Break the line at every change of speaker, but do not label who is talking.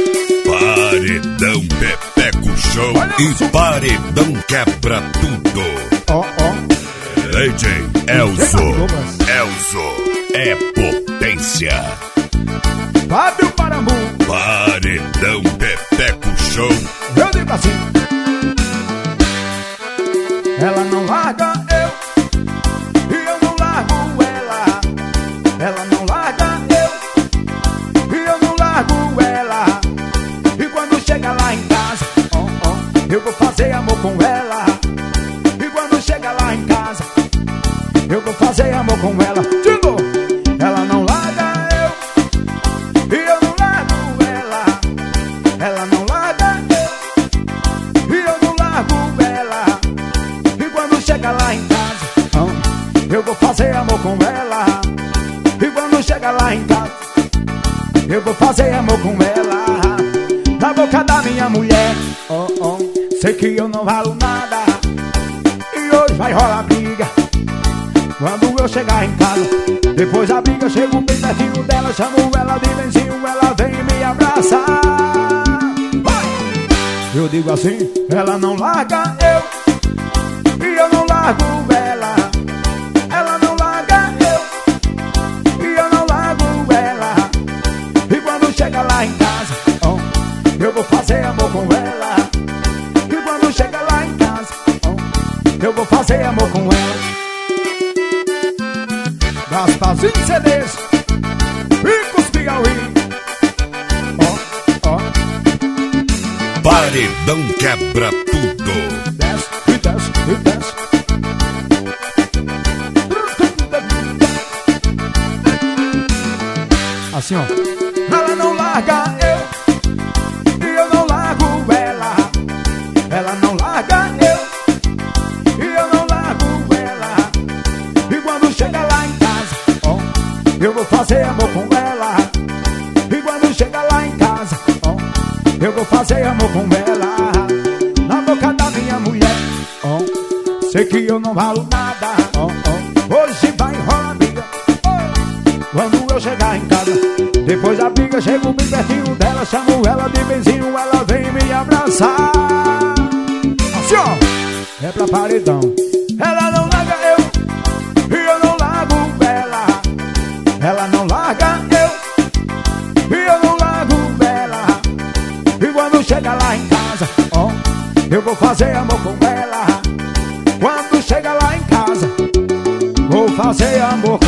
Paredão Pepeco Show e Paredão Quebra Tudo. DJ Elzo é potência.
Fábio Parambu.
Paredão Pepeco Show.
Eu digo assim: ela não larga eu, e eu não largo ela. Ela não larga eu, e eu não largo ela. E quando chega lá em casa, eu vou fazer amor com ela. E quando chega lá em casa, eu vou fazer amor com ela. De novo. Ela não larga eu, e eu não largo ela. Ela não larga eu, e eu não largo ela. E quando chega lá em casa, eu vou fazer amor com ela. E quando chega lá em casa, eu vou fazer amor com ela. Na boca da minha mulher, sei que eu não valo nada. E hoje vai rolar briga quando eu chegar em casa. Depois da briga, chego bem pertinho dela, chamo ela de benzinho, ela vem me abraçar. Eu digo assim: ela não larga eu, e eu não largo ela. Ela não larga eu, e eu não largo ela. E quando chega lá em casa, eu vou fazer amor com ela. E quando chega lá em casa, eu vou fazer amor com ela. Gasparzinho CDs, Ricos Piauí.
Paredão Quebra Tudo.
Desce e desce e desce. Assim, ó. Ela não larga eu, e eu não largo ela. Ela não larga eu, e eu não largo ela. E quando chega lá em casa, eu vou fazer amor com ela. E quando chega lá em casa, eu vou fazer amor com ela. Na boca da minha mulher, sei que eu não valo nada. Hoje vai rolar briga quando eu chegar em casa. Depois da briga, chego bem pertinho dela, chamo ela de benzinho, ela vem me abraçar. Assim, ó, é pra paredão. Ela não larga eu, e eu não largo ela. Ela não larga eu, e eu não largo ela. E quando chega lá em casa, eu vou fazer amor com ela. Quando chega lá em casa, vou fazer amor